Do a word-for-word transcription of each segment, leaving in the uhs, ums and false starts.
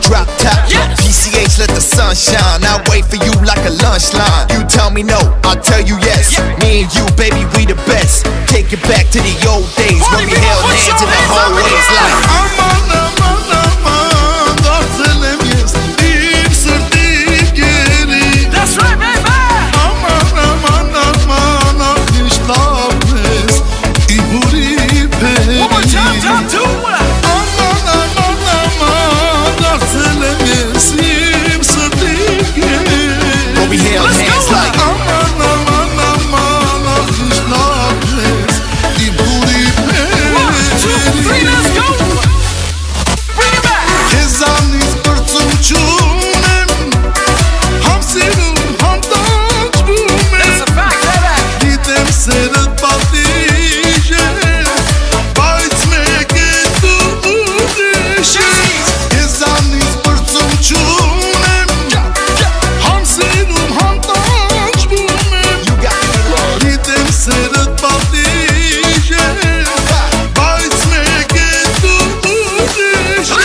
drop top, P C H let the sun shine. I wait for you like a lunch line. You tell me no, I'll tell you yes. Me and you, baby, we the best. Take it back to the old days when we held hands in the hallways like aman aman aman, dörtselim yedim sırtı geri. That's right, baby. Aman aman aman, akışlar bez iburi peri. One more time, time two. Aman aman aman, dörtselim yedim sırtı geri. when we held hands like aman aman aman, akışlar bez iburi peri. One, two, three, let's go. Bring it back. Kezaniz bërcëm qunem, hamsinu hamdaç bume. That's a fact, baby. Ditem serët patije, bajt me këtu udishe. Kezaniz bërcëm qunem, hamsinu hamdaç bume. you got me wrong. Ditem serët patije, bajt me këtu udishe.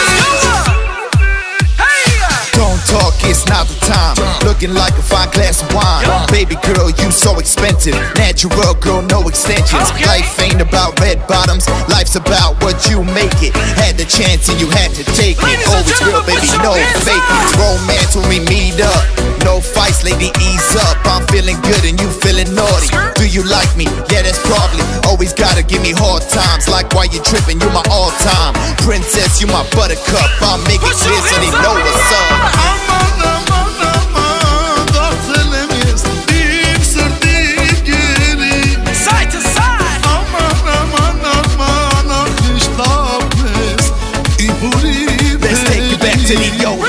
Don't talk, it's not the time. Looking like a fine glass of wine. Baby girl, you so expensive. Natural girl, no extensions. Okay. Life ain't about red bottoms. Life's about what you make it. Had the chance and you had to take it. Ladies and Always real, gentlemen, baby, put your no hands fake up. it. Romance when we meet up. No fights, lady, ease up. I'm feeling good and you feeling naughty. Do you like me? Yeah, that's probably. Always gotta give me hard times. Like why you tripping, you my all time. Princess, you my buttercup. I'll make it Put your clear so they hands up, know bring what's it up. up. Aman aman aman, dörtselim yedim sırtı geri. Side to side. Aman aman aman, akışlar bez iburi Let's take it back to the old